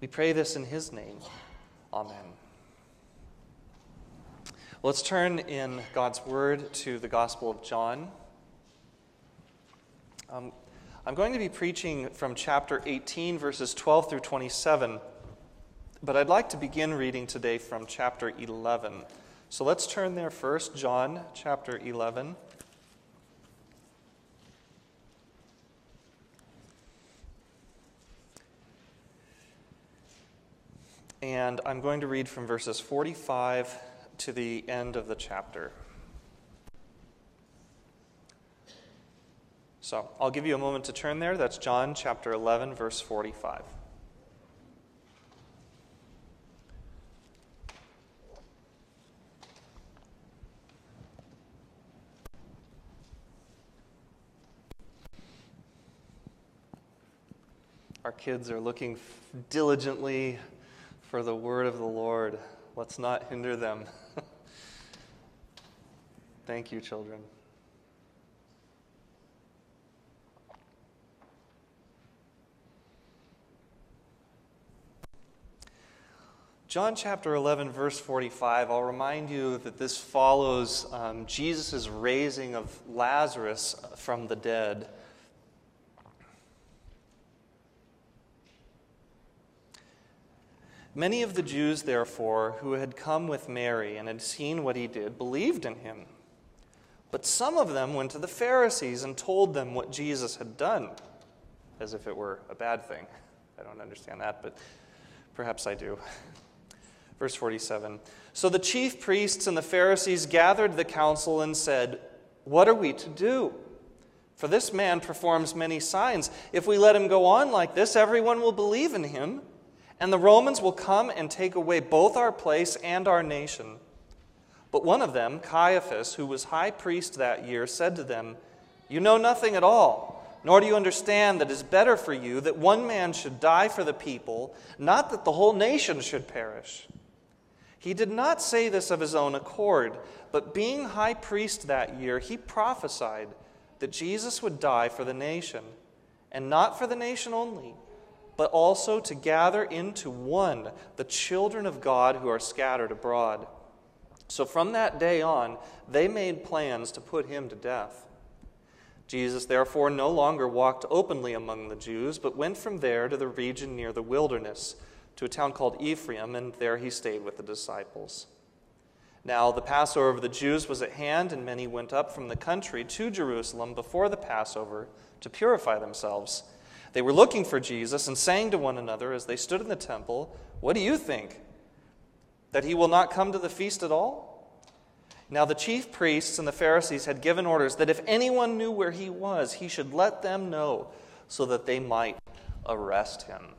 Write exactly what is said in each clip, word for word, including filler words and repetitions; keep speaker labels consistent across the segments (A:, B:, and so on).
A: We pray this in his name. Amen. Let's turn in God's Word to the Gospel of John. Um, I'm going to be preaching from chapter eighteen, verses twelve through twenty-seven, but I'd like to begin reading today from chapter eleven. So let's turn there first, John chapter eleven. And I'm going to read from verses forty-five to the end of the chapter. So I'll give you a moment to turn there. That's John chapter eleven, verse forty-five. Our kids are looking diligently for the word of the Lord. Let's not hinder them. Thank you, children. John chapter eleven, verse forty-five, I'll remind you that this follows um, Jesus' raising of Lazarus from the dead. Many of the Jews, therefore, who had come with Mary and had seen what he did, believed in him. But some of them went to the Pharisees and told them what Jesus had done, as if it were a bad thing. I don't understand that, but perhaps I do. Verse forty-seven. So the chief priests and the Pharisees gathered the council and said, "What are we to do? For this man performs many signs. If we let him go on like this, everyone will believe in him. And the Romans will come and take away both our place and our nation." But one of them, Caiaphas, who was high priest that year, said to them, "You know nothing at all, nor do you understand that it is better for you that one man should die for the people, not that the whole nation should perish." He did not say this of his own accord, but being high priest that year, he prophesied that Jesus would die for the nation, and not for the nation only, but also to gather into one the children of God who are scattered abroad. So from that day on, they made plans to put him to death. Jesus therefore no longer walked openly among the Jews, but went from there to the region near the wilderness, to a town called Ephraim, and there he stayed with the disciples. Now the Passover of the Jews was at hand, and many went up from the country to Jerusalem before the Passover to purify themselves. They were looking for Jesus and saying to one another as they stood in the temple, "What do you think? That he will not come to the feast at all?" Now the chief priests and the Pharisees had given orders that if anyone knew where he was, he should let them know so that they might arrest him.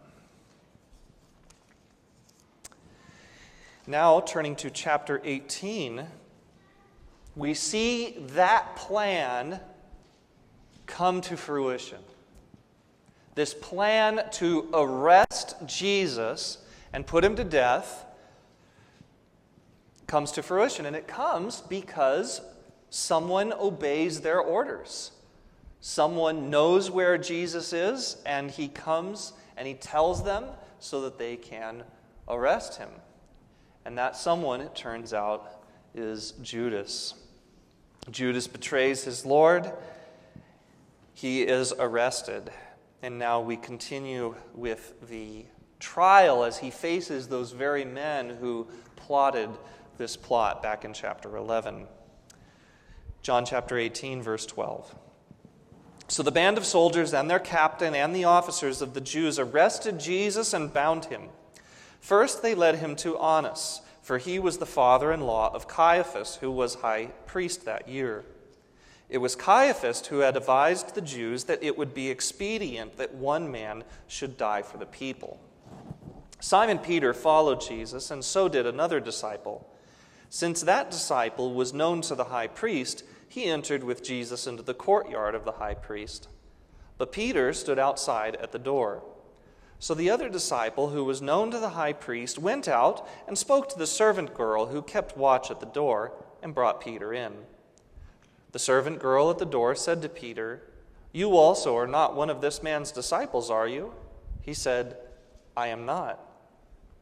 A: Now, turning to chapter eighteen, we see that plan come to fruition. This plan to arrest Jesus and put him to death comes to fruition. And it comes because someone obeys their orders. Someone knows where Jesus is, and he comes and he tells them so that they can arrest him. And that someone, it turns out, is Judas. Judas betrays his Lord. He is arrested. And now we continue with the trial as he faces those very men who plotted this plot back in chapter eleven. John chapter eighteen, verse twelve. So the band of soldiers and their captain and the officers of the Jews arrested Jesus and bound him. First they led him to Annas, for he was the father-in-law of Caiaphas, who was high priest that year. It was Caiaphas who had advised the Jews that it would be expedient that one man should die for the people. Simon Peter followed Jesus, and so did another disciple. Since that disciple was known to the high priest, he entered with Jesus into the courtyard of the high priest. But Peter stood outside at the door. So the other disciple, who was known to the high priest, went out and spoke to the servant girl who kept watch at the door and brought Peter in. The servant girl at the door said to Peter, "You also are not one of this man's disciples, are you?" He said, "I am not."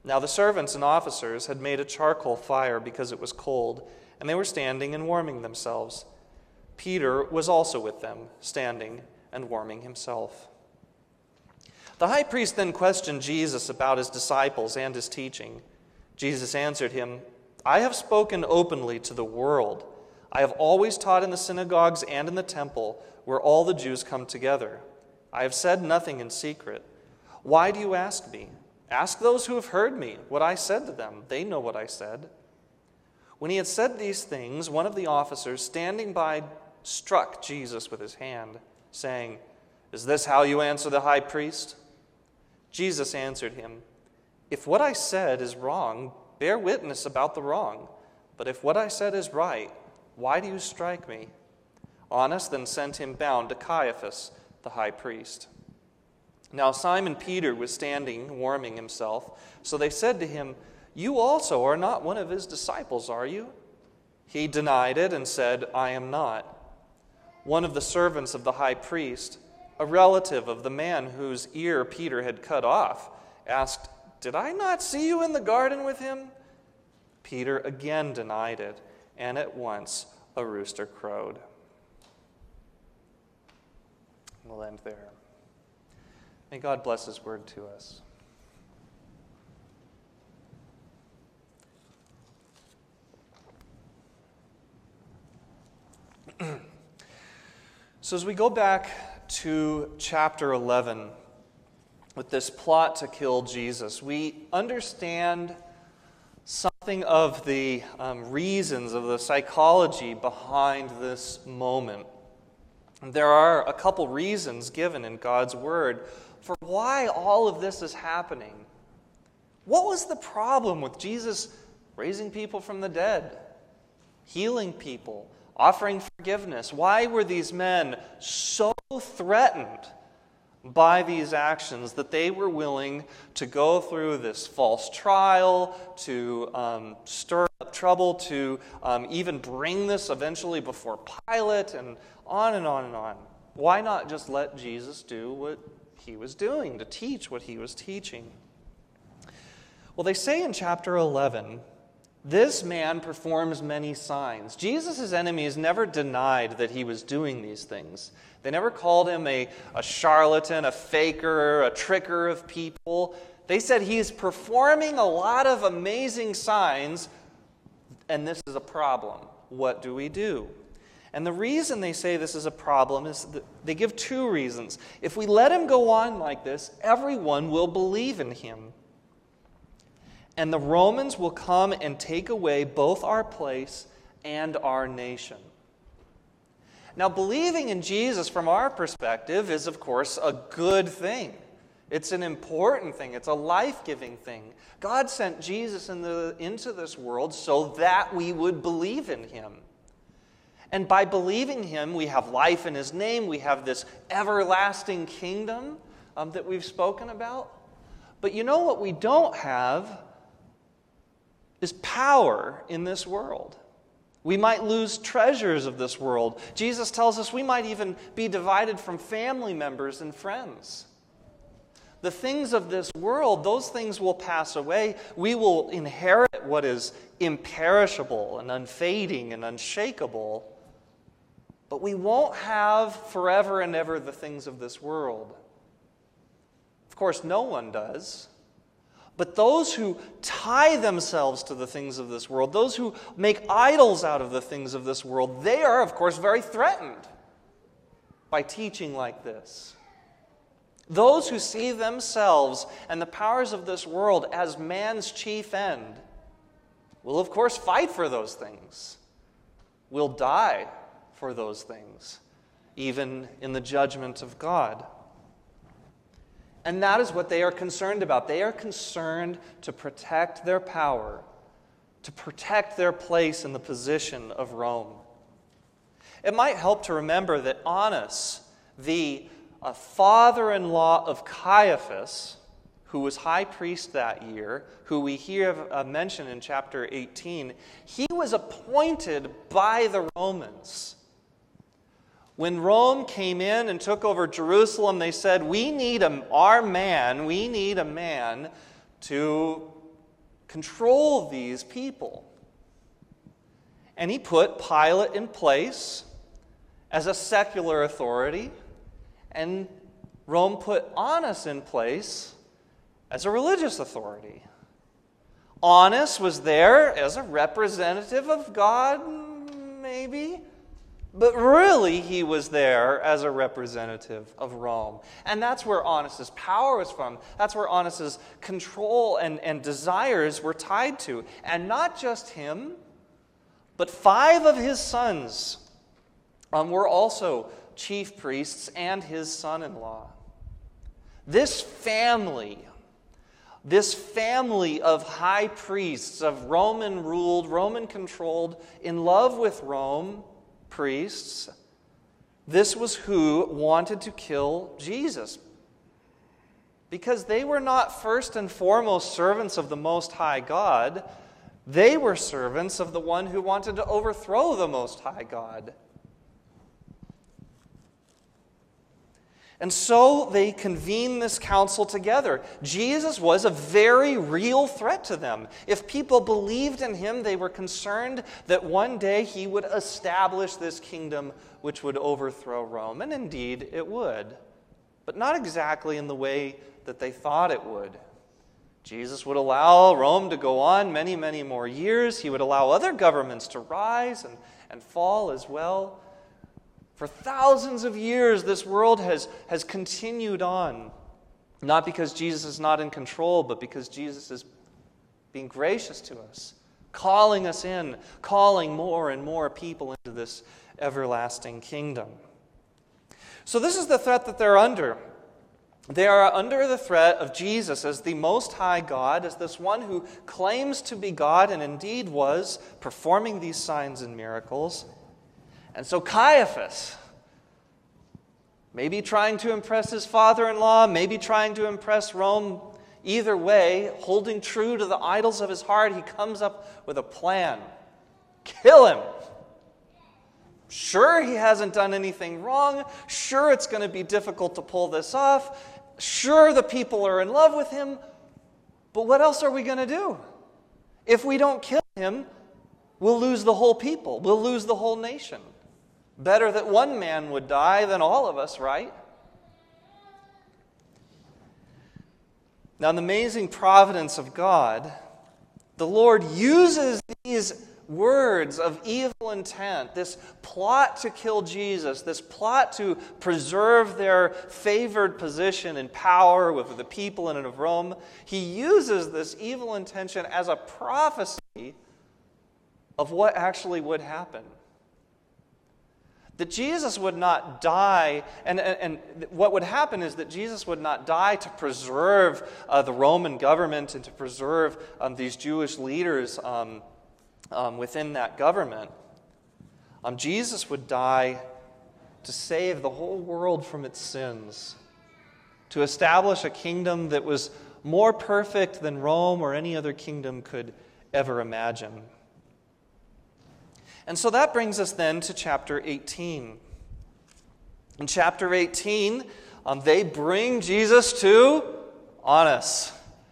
A: Now the servants and officers had made a charcoal fire because it was cold, and they were standing and warming themselves. Peter was also with them, standing and warming himself. The high priest then questioned Jesus about his disciples and his teaching. Jesus answered him, "I have spoken openly to the world. I have always taught in the synagogues and in the temple, where all the Jews come together. I have said nothing in secret. Why do you ask me? Ask those who have heard me what I said to them. They know what I said." When he had said these things, one of the officers standing by struck Jesus with his hand, saying, "Is this how you answer the high priest?" Jesus answered him, "If what I said is wrong, bear witness about the wrong. But if what I said is right, why do you strike me?" Annas then sent him bound to Caiaphas, the high priest. Now Simon Peter was standing, warming himself. So they said to him, "You also are not one of his disciples, are you?" He denied it and said, "I am not." One of the servants of the high priest, a relative of the man whose ear Peter had cut off, asked, "Did I not see you in the garden with him?" Peter again denied it, and at once a rooster crowed. We'll end there. May God bless his word to us. So as we go back to chapter eleven, with this plot to kill Jesus, we understand something of the um, reasons, of the psychology behind this moment. There are a couple reasons given in God's Word for why all of this is happening. What was the problem with Jesus raising people from the dead, healing people, offering forgiveness? Why were these men so threatened by these actions that they were willing to go through this false trial, to um, stir up trouble, to um, even bring this eventually before Pilate, and on and on and on? Why not just let Jesus do what he was doing, to teach what he was teaching? Well, they say in chapter eleven, this man performs many signs. Jesus' enemies never denied that he was doing these things. They never called him a, a charlatan, a faker, a tricker of people. They said he's performing a lot of amazing signs, and this is a problem. What do we do? And the reason they say this is a problem is that they give two reasons. If we let him go on like this, everyone will believe in him. And the Romans will come and take away both our place and our nation. Now, believing in Jesus from our perspective is, of course, a good thing. It's an important thing. It's a life-giving thing. God sent Jesus in the, into this world so that we would believe in him. And by believing him, we have life in his name. We have this everlasting kingdom um, that we've spoken about. But you know what we don't have is power in this world. We might lose treasures of this world. Jesus tells us we might even be divided from family members and friends. The things of this world, those things will pass away. We will inherit what is imperishable and unfading and unshakable. But we won't have forever and ever the things of this world. Of course, no one does. But those who tie themselves to the things of this world, those who make idols out of the things of this world, they are, of course, very threatened by teaching like this. Those who see themselves and the powers of this world as man's chief end will, of course, fight for those things, will die for those things, even in the judgment of God. And that is what they are concerned about. They are concerned to protect their power, to protect their place in the position of Rome. It might help to remember that Annas, the uh, father-in-law of Caiaphas, who was high priest that year, who we hear uh, mentioned in chapter eighteen, he was appointed by the Romans. When Rome came in and took over Jerusalem, they said, we need a, our man, we need a man to control these people. And he put Pilate in place as a secular authority, and Rome put Annas in place as a religious authority. Annas was there as a representative of God, maybe, but really he was there as a representative of Rome. And that's where Annas' power was from. That's where Annas' control and, and desires were tied to. And not just him, but five of his sons um, were also chief priests and his son-in-law. This family, this family of high priests, of Roman-ruled, Roman-controlled, in love with Rome priests, this was who wanted to kill Jesus. Because they were not first and foremost servants of the Most High God. They were servants of the one who wanted to overthrow the Most High God. And so they convened this council together. Jesus was a very real threat to them. If people believed in him, they were concerned that one day he would establish this kingdom which would overthrow Rome. And indeed, it would. But not exactly in the way that they thought it would. Jesus would allow Rome to go on many, many more years. He would allow other governments to rise and, and fall as well. For thousands of years, this world has, has continued on. Not because Jesus is not in control, but because Jesus is being gracious to us, calling us in, calling more and more people into this everlasting kingdom. So this is the threat that they're under. They are under the threat of Jesus as the Most High God, as this one who claims to be God and indeed was, performing these signs and miracles. And so Caiaphas, maybe trying to impress his father-in-law, maybe trying to impress Rome, either way, holding true to the idols of his heart, he comes up with a plan. Kill him. Sure, he hasn't done anything wrong. Sure, it's going to be difficult to pull this off. Sure, the people are in love with him. But what else are we going to do? If we don't kill him, we'll lose the whole people. We'll lose the whole nation. Better that one man would die than all of us, right? Now, in the amazing providence of God, the Lord uses these words of evil intent, this plot to kill Jesus, this plot to preserve their favored position and power with the people and of Rome. He uses this evil intention as a prophecy of what actually would happen. That Jesus would not die, and, and, and what would happen is that Jesus would not die to preserve uh, the Roman government and to preserve um, these Jewish leaders um, um, within that government. Um, Jesus would die to save the whole world from its sins, to establish a kingdom that was more perfect than Rome or any other kingdom could ever imagine. And so that brings us then to chapter eighteen. In chapter eighteen, um, they bring Jesus to Annas,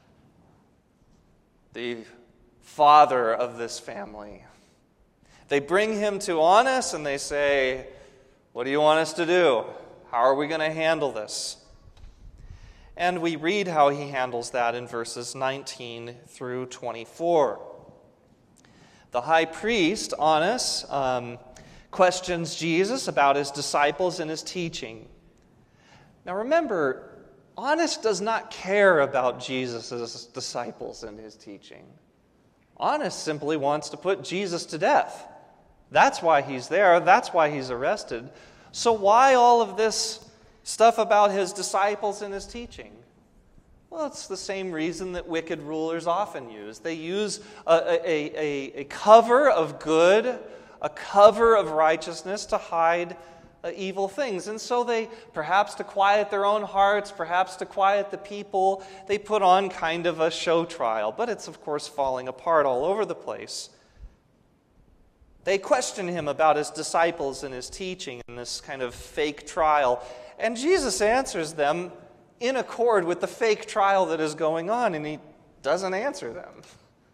A: the father of this family. They bring him to Annas and they say, "What do you want us to do? How are we going to handle this?" And we read how he handles that in verses nineteen through twenty-four. The high priest, Annas, um, questions Jesus about his disciples and his teaching. Now remember, Annas does not care about Jesus' disciples and his teaching. Annas simply wants to put Jesus to death. That's why he's there. That's why he's arrested. So why all of this stuff about his disciples and his teaching? Well, it's the same reason that wicked rulers often use. They use a, a, a, a cover of good, a cover of righteousness to hide uh, evil things. And so they, perhaps to quiet their own hearts, perhaps to quiet the people, they put on kind of a show trial. But it's, of course, falling apart all over the place. They question him about his disciples and his teaching in this kind of fake trial. And Jesus answers them in accord with the fake trial that is going on, and he doesn't answer them.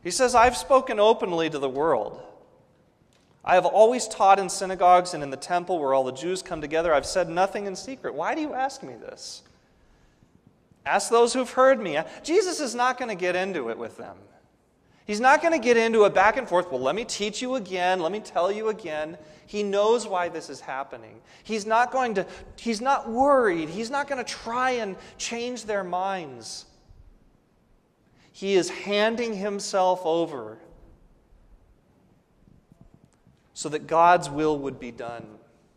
A: He says, I've spoken openly to the world. I have always taught in synagogues and in the temple where all the Jews come together. I've said nothing in secret. Why do you ask me this? Ask those who've heard me. Jesus is not going to get into it with them. He's not going to get into a back and forth, well, let me teach you again, let me tell you again. He knows why this is happening. He's not going to, he's not worried. He's not going to try and change their minds. He is handing himself over so that God's will would be done.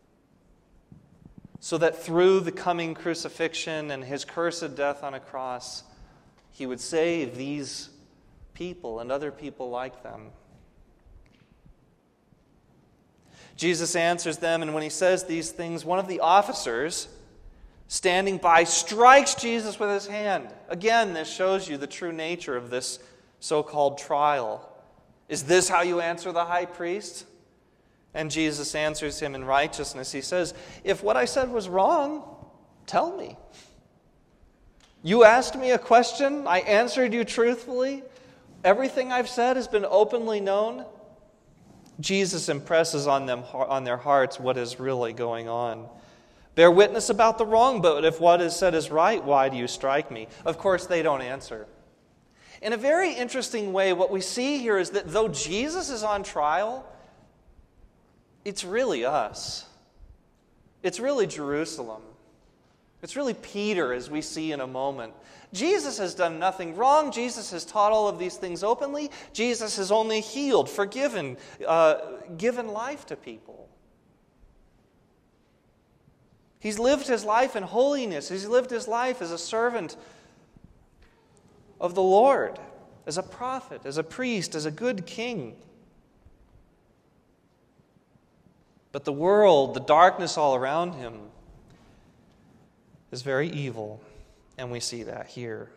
A: So that through the coming crucifixion and his cursed death on a cross, he would save these people and other people like them. Jesus answers them, and when he says these things, one of the officers standing by strikes Jesus with his hand. Again, this shows you the true nature of this so-called trial. Is this how you answer the high priest? And Jesus answers him in righteousness. He says, if what I said was wrong, tell me. You asked me a question, I answered you truthfully. Everything I've said has been openly known. Jesus impresses on them, on their hearts what is really going on. Bear witness about the wrong, but if what is said is right, why do you strike me? Of course, they don't answer. In a very interesting way, what we see here is that though Jesus is on trial, it's really us. It's really Jerusalem. It's really Peter, as we see in a moment. Jesus has done nothing wrong. Jesus has taught all of these things openly. Jesus has only healed, forgiven, uh, given life to people. He's lived his life in holiness. He's lived his life as a servant of the Lord, as a prophet, as a priest, as a good king. But the world, the darkness all around him, is very evil, and we see that here.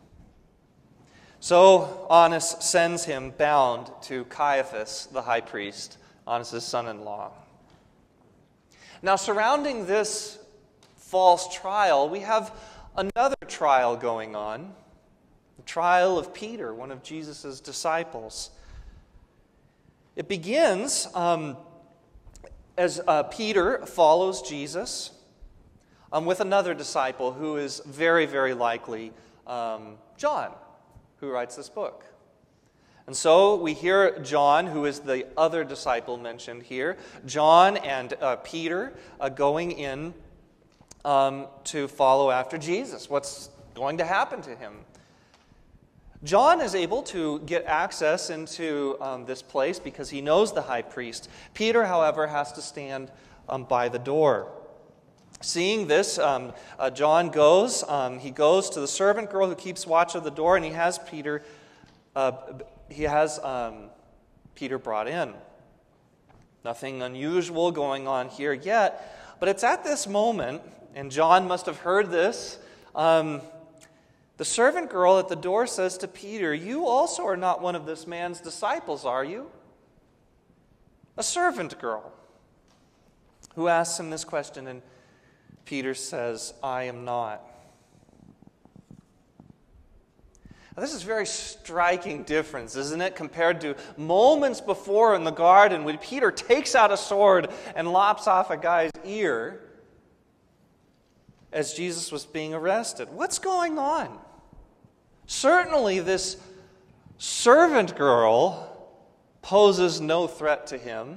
A: So Annas sends him bound to Caiaphas, the high priest, Annas' son-in-law. Now, surrounding this false trial, we have another trial going on, the trial of Peter, one of Jesus' disciples. It begins um, as uh, Peter follows Jesus um, with another disciple who is very, very likely um, John, who writes this book. And so we hear John, who is the other disciple mentioned here, John and uh, Peter uh, going in um, to follow after Jesus. What's going to happen to him? John is able to get access into um, this place because he knows the high priest. Peter, however, has to stand um, by the door. Seeing this, um, uh, John goes. Um, he goes to the servant girl who keeps watch of the door, and he has Peter. Uh, he has um, Peter brought in. Nothing unusual going on here yet, but it's at this moment, and John must have heard this. Um, The servant girl at the door says to Peter, "You also are not one of this man's disciples, are you?" A servant girl who asks him this question, and Peter says, "I am not." Now, this is a very striking difference, isn't it, compared to moments before in the garden when Peter takes out a sword and lops off a guy's ear as Jesus was being arrested. What's going on? Certainly this servant girl poses no threat to him.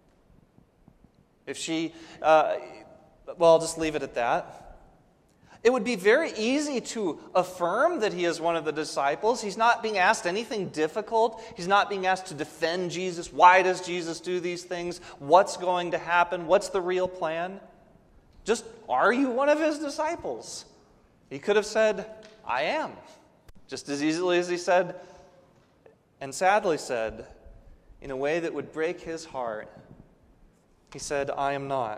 A: If she, uh, well, I'll just leave it at that. It would be very easy to affirm that he is one of the disciples. He's not being asked anything difficult. He's not being asked to defend Jesus. Why does Jesus do these things? What's going to happen? What's the real plan? Just, are you one of his disciples? He could have said, "I am." Just as easily as he said, and sadly said, in a way that would break his heart, he said, "I am not."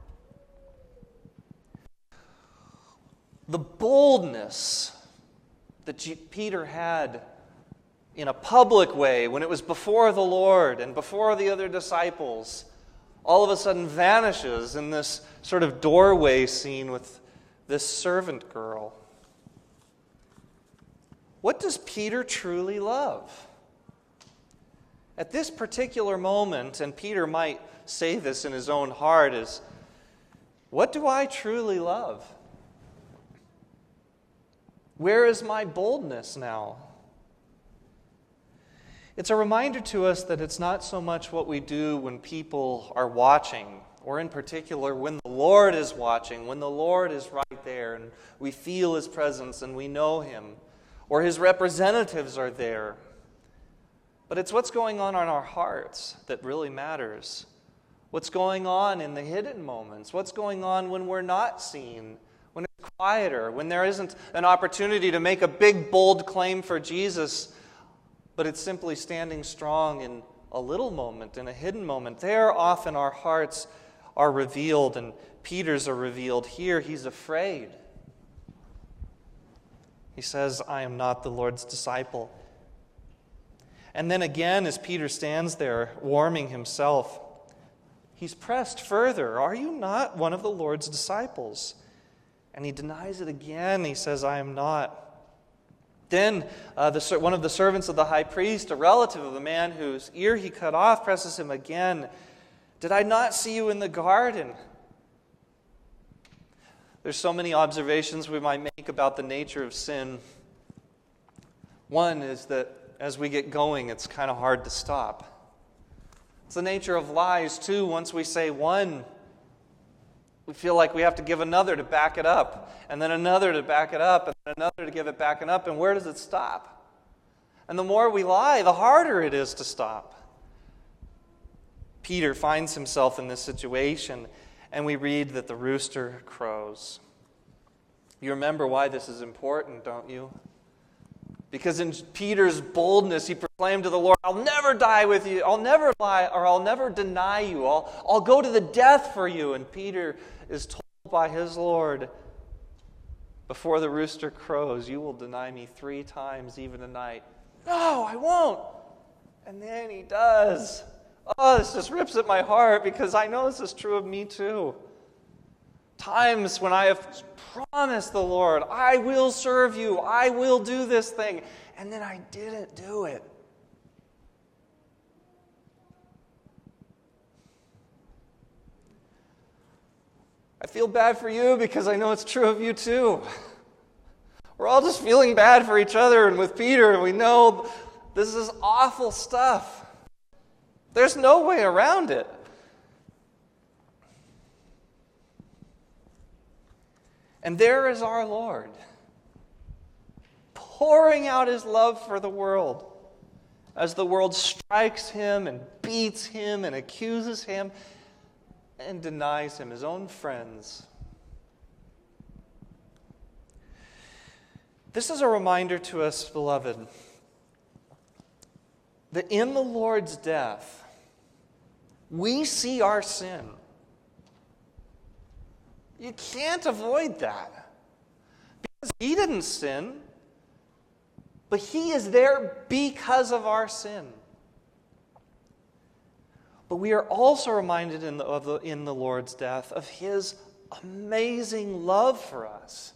A: The boldness that G- Peter had in a public way when it was before the Lord and before the other disciples all of a sudden vanishes in this sort of doorway scene with this servant girl. What does Peter truly love? at this particular moment, and Peter might say this in his own heart, is, what do I truly love? Where is my boldness now? It's a reminder to us that it's not so much what we do when people are watching, or in particular when the Lord is watching, when the Lord is right there and we feel His presence and we know Him, or His representatives are there. But it's what's going on in our hearts that really matters. What's going on in the hidden moments? What's going on when we're not seen? When it's quieter? When there isn't an opportunity to make a big, bold claim for Jesus, but it's simply standing strong in a little moment, in a hidden moment. There often our hearts are revealed, and Peter's are revealed. Here he's afraid. He says, I am not the Lord's disciple. And then again, as Peter stands there warming himself, he's pressed further. Are you not one of the Lord's disciples? And he denies it again. He says, I am not. Then uh, the, one of the servants of the high priest, a relative of the man whose ear he cut off, presses him again. Did I not see you in the garden? There's so many observations we might make about the nature of sin. One is that as we get going, it's kind of hard to stop. It's the nature of lies, too. Once we say one, we feel like we have to give another to back it up, and then another to back it up, and then another to give it back and up, and where does it stop? And the more we lie, the harder it is to stop. Peter finds himself in this situation, and we read that the rooster crows. You remember why this is important, don't you? Because in Peter's boldness, he proclaimed to the Lord, I'll never die with you, I'll never lie, or I'll never deny you, I'll, I'll go to the death for you. And Peter is told by his Lord, before the rooster crows, you will deny me three times, even tonight. No, I won't. And then he does. Oh, this just rips at my heart, because I know this is true of me too. Times when I have promised the Lord, I will serve you, I will do this thing, and then I didn't do it. I feel bad for you because I know it's true of you too. We're all just feeling bad for each other, and with Peter, and we know this is awful stuff. There's no way around it. And there is our Lord, pouring out His love for the world as the world strikes Him and beats Him and accuses Him and denies Him, His own friends. This is a reminder to us, beloved, that in the Lord's death, we see our sin. You can't avoid that. Because He didn't sin, but He is there because of our sin. But we are also reminded in the, of the, in the Lord's death of His amazing love for us.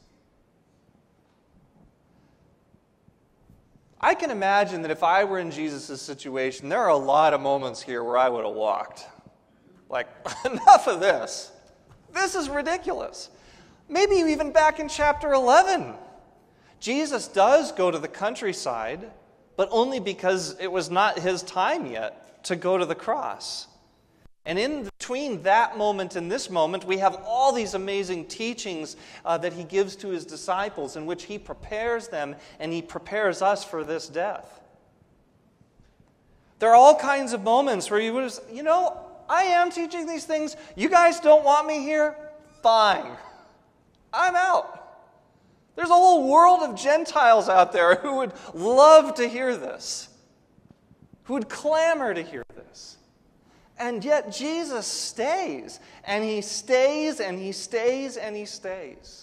A: I can imagine that if I were in Jesus' situation, there are a lot of moments here where I would have walked. Like, enough of this. This is ridiculous. Maybe even back in chapter eleven. Jesus does go to the countryside, but only because it was not His time yet to go to the cross. And in between that moment and this moment, we have all these amazing teachings uh, that He gives to His disciples, in which He prepares them and He prepares us for this death. There are all kinds of moments where you would just, you know, I am teaching these things. You guys don't want me here? Fine. I'm out. There's a whole world of Gentiles out there who would love to hear this, who would clamor to hear this. And yet Jesus stays, and He stays, and He stays, and He stays.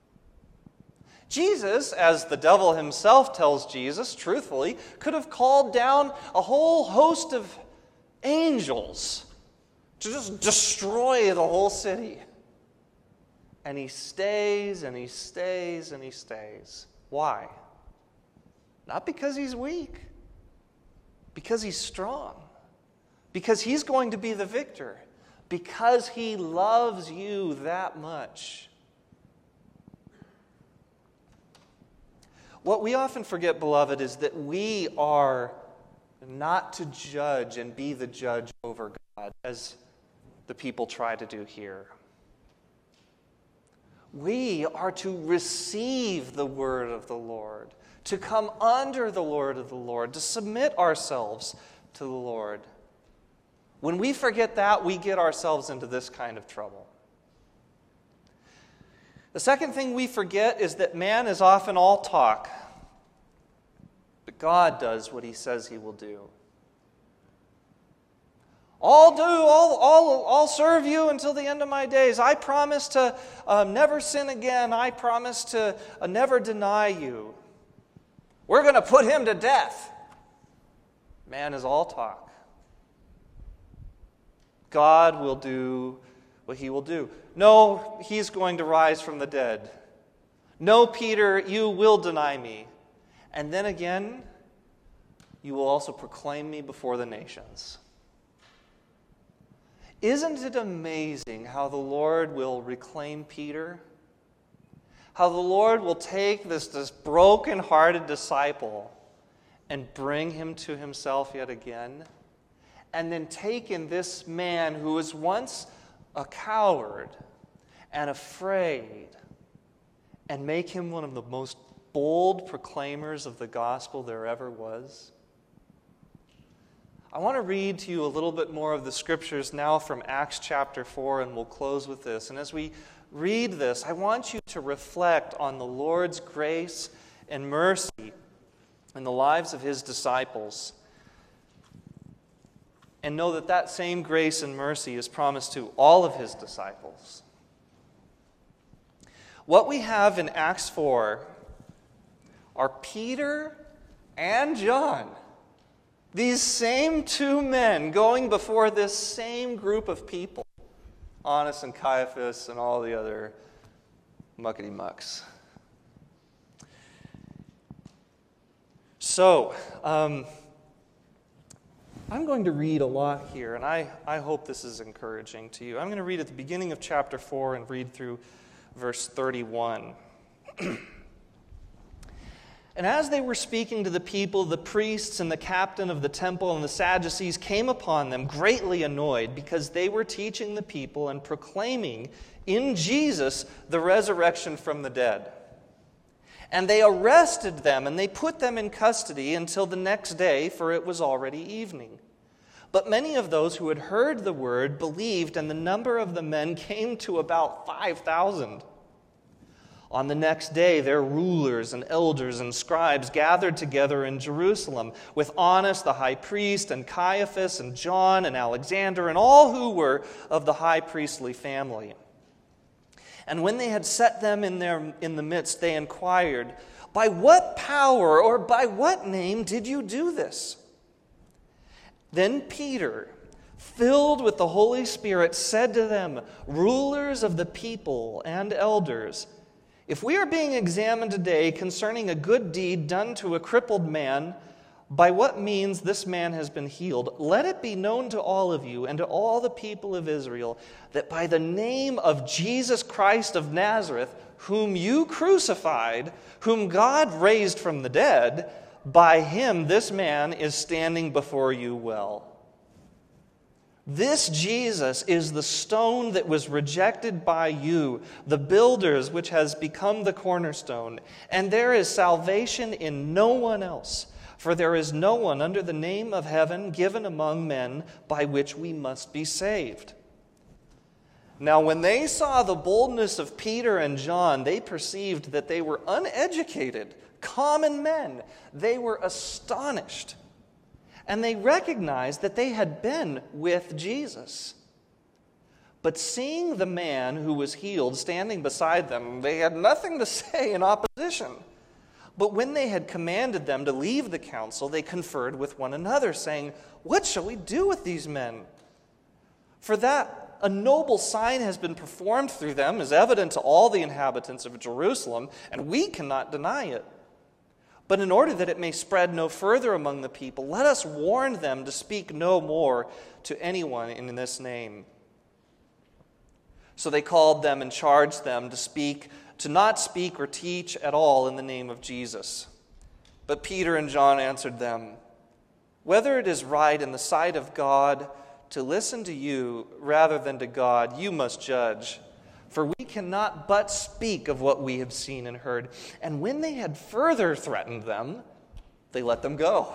A: Jesus, as the devil himself tells Jesus, truthfully, could have called down a whole host of angels to just destroy the whole city. And He stays, and He stays, and He stays. Why? Not because He's weak. Because he's strong. Because he's going to be the victor. Because he loves you that much. What we often forget, beloved, is that we are not to judge and be the judge over God, as the people try to do here. We are to receive the word of the Lord, to come under the word of the Lord, to submit ourselves to the Lord. When we forget that, we get ourselves into this kind of trouble. The second thing we forget is that man is often all talk, but God does what he says he will do. I'll do, I'll, I'll, I'll serve you until the end of my days. I promise to uh, never sin again. I promise to uh, never deny you. We're going to put him to death. Man is all talk. God will do what he will do. No, he's going to rise from the dead. No, Peter, you will deny me. And then again, you will also proclaim me before the nations. Isn't it amazing how the Lord will reclaim Peter? How the Lord will take this, this broken-hearted disciple and bring him to himself yet again? And then take in this man who was once a coward and afraid and make him one of the most bold proclaimers of the gospel there ever was? I want to read to you a little bit more of the scriptures now from Acts chapter four, and we'll close with this. And as we read this, I want you to reflect on the Lord's grace and mercy in the lives of his disciples, and know that that same grace and mercy is promised to all of his disciples. What we have in Acts four are Peter and John, these same two men going before this same group of people, Annas and Caiaphas and all the other muckety-mucks. So, um, I'm going to read a lot here, and I, I hope this is encouraging to you. I'm going to read at the beginning of chapter four and read through verse thirty-one. And as they were speaking to the people, the priests and the captain of the temple and the Sadducees came upon them, greatly annoyed, because they were teaching the people and proclaiming in Jesus the resurrection from the dead. And they arrested them, and they put them in custody until the next day, for it was already evening. But many of those who had heard the word believed, and the number of the men came to about five thousand. On the next day, their rulers and elders and scribes gathered together in Jerusalem with Annas the high priest and Caiaphas and John and Alexander and all who were of the high priestly family. And when they had set them in their in the midst, they inquired, "By what power or by what name did you do this?" Then Peter, filled with the Holy Spirit, said to them, "Rulers of the people and elders, if we are being examined today concerning a good deed done to a crippled man, by what means this man has been healed, let it be known to all of you and to all the people of Israel that by the name of Jesus Christ of Nazareth, whom you crucified, whom God raised from the dead, by him this man is standing before you well. This Jesus is the stone that was rejected by you, the builders, which has become the cornerstone. And there is salvation in no one else, for there is no one under the name of heaven given among men by which we must be saved." Now, when they saw the boldness of Peter and John, they perceived that they were uneducated, common men. They were astonished. And they recognized that they had been with Jesus. But seeing the man who was healed standing beside them, they had nothing to say in opposition. But when they had commanded them to leave the council, they conferred with one another, saying, "What shall we do with these men? For that a noble sign has been performed through them is evident to all the inhabitants of Jerusalem, and we cannot deny it. But in order that it may spread no further among the people, let us warn them to speak no more to anyone in this name." So they called them and charged them to speak, to not speak or teach at all in the name of Jesus. But Peter and John answered them, "Whether it is right in the sight of God to listen to you rather than to God, you must judge. For we cannot but speak of what we have seen and heard." And when they had further threatened them, they let them go.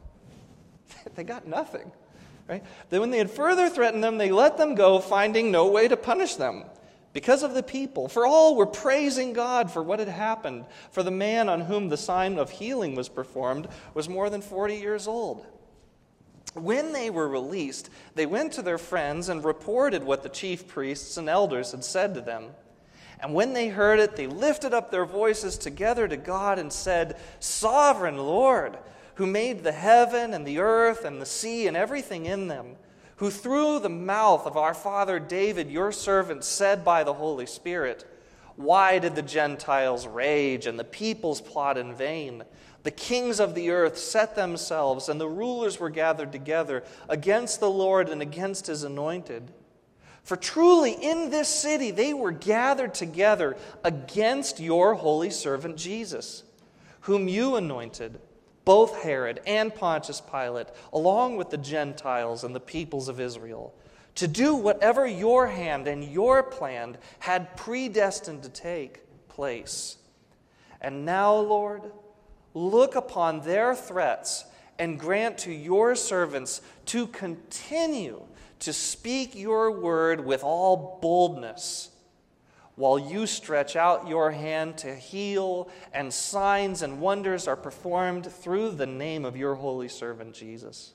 A: They got nothing, right? Then when they had further threatened them, they let them go, finding no way to punish them because of the people. For all were praising God for what had happened. For the man on whom the sign of healing was performed was more than forty years old. When they were released, they went to their friends and reported what the chief priests and elders had said to them. And when they heard it, they lifted up their voices together to God and said, "Sovereign Lord, who made the heaven and the earth and the sea and everything in them, who through the mouth of our father David, your servant, said by the Holy Spirit, why did the Gentiles rage and the peoples plot in vain? The kings of the earth set themselves, and the rulers were gathered together against the Lord and against his anointed. For truly in this city they were gathered together against your holy servant Jesus, whom you anointed, both Herod and Pontius Pilate, along with the Gentiles and the peoples of Israel, to do whatever your hand and your plan had predestined to take place. And now, Lord, look upon their threats and grant to your servants to continue to speak your word with all boldness, while you stretch out your hand to heal, and signs and wonders are performed through the name of your holy servant Jesus."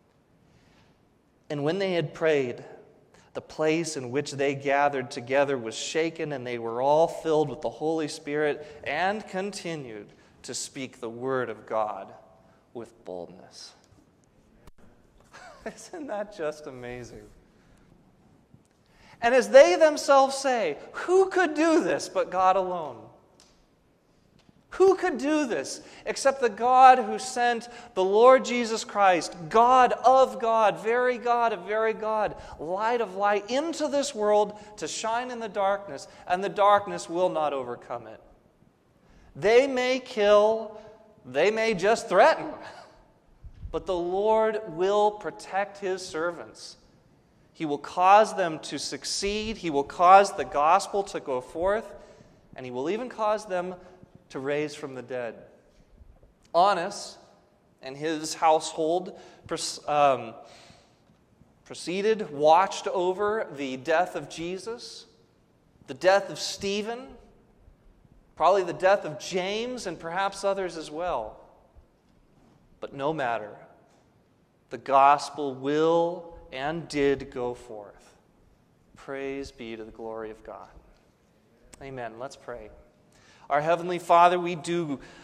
A: And when they had prayed, the place in which they gathered together was shaken, and they were all filled with the Holy Spirit and continued to speak the word of God with boldness. Isn't that just amazing? And as they themselves say, who could do this but God alone? Who could do this except the God who sent the Lord Jesus Christ, God of God, very God of very God, light of light, into this world to shine in the darkness, and the darkness will not overcome it. They may kill, they may just threaten, but the Lord will protect his servants. He will cause them to succeed. He will cause the gospel to go forth, and he will even cause them to raise from the dead. Annas and his household um, proceeded, watched over the death of Jesus, the death of Stephen, probably the death of James, and perhaps others as well. But no matter, the gospel will and did go forth. Praise be to the glory of God. Amen. Let's pray. Our Heavenly Father, we do